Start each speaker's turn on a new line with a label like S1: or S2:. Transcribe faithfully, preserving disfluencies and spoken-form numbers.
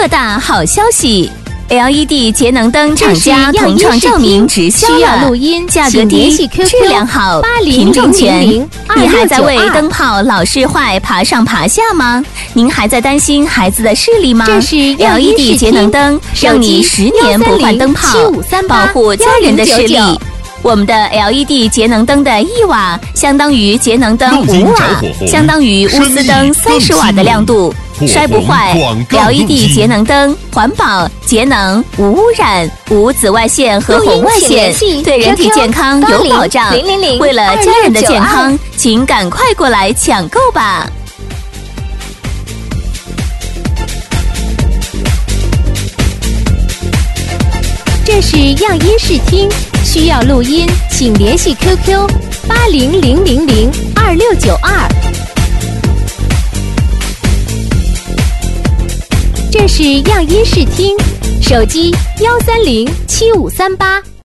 S1: 特大好消息 ！L E D 节能灯厂家同创照明直销了，
S2: 需要录音，
S1: 价格低，质量好，品种全。你还在为灯泡老是坏爬上爬下吗？您还在担心孩子的视力吗？
S2: 这是
S1: L E D 节能灯，让你十年不换灯泡，保护家人的视力。我们的 L E D 节能灯的一瓦相当于节能灯五瓦，相当于钨丝灯三十瓦的亮度，摔不坏。L E D 节能灯环保、节能、无污染、无紫外线和红外线，对人体健康有保障。为了家人的健康，请赶快过来抢购吧！
S2: 这是样音视听，需要录音，请联系 Q Q 八零零零零二六九二。这是样音视听，手机幺三零七五三八。